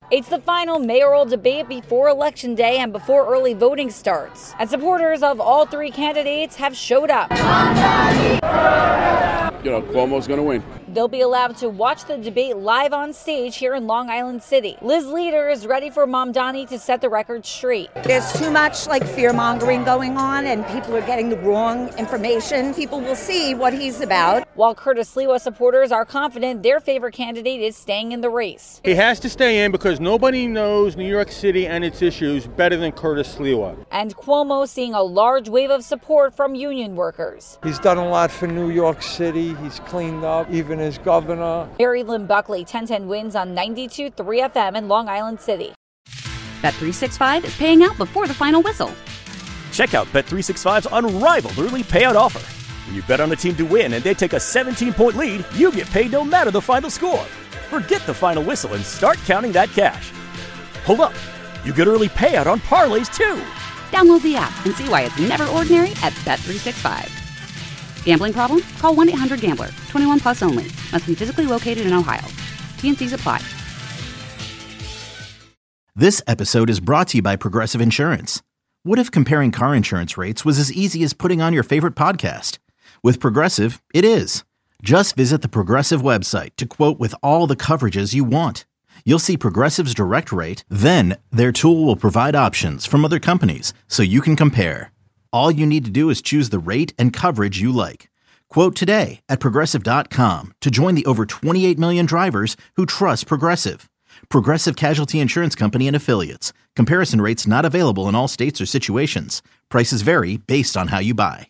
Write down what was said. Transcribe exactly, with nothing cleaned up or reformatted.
It's the final mayoral debate before Election Day and before early voting starts. And supporters of all three candidates have showed up. You know, Cuomo's going to win. They'll be allowed to watch the debate live on stage here in Long Island City. Liz Leader is ready for Mamdani to set the record straight. There's too much like fear-mongering going on, and people are getting the wrong information. People will see what he's about. While Curtis Sliwa supporters are confident their favorite candidate is staying in the race. He has to stay in because nobody knows New York City and its issues better than Curtis Sliwa. And Cuomo seeing a large wave of support from union workers. He's done a lot for New York City. He's cleaned up, even as governor. Mary Lynn Buckley, ten ten wins on ninety-two point three F M in Long Island City. Bet three sixty-five is paying out before the final whistle. Check out Bet three sixty-five's unrivaled early payout offer. When you bet on a team to win and they take a seventeen-point lead, you get paid no matter the final score. Forget the final whistle and start counting that cash. Hold up. You get early payout on parlays, too. Download the app and see why it's never ordinary at Bet three sixty-five. Gambling problem? Call one eight hundred gambler. twenty-one plus only. Must be physically located in Ohio. T N Cs apply. This episode is brought to you by Progressive Insurance. What if comparing car insurance rates was as easy as putting on your favorite podcast? With Progressive, it is. Just visit the Progressive website to quote with all the coverages you want. You'll see Progressive's direct rate, then their tool will provide options from other companies so you can compare. All you need to do is choose the rate and coverage you like. Quote today at Progressive dot com to join the over twenty-eight million drivers who trust Progressive. Progressive Casualty Insurance Company and Affiliates. Comparison rates not available in all states or situations. Prices vary based on how you buy.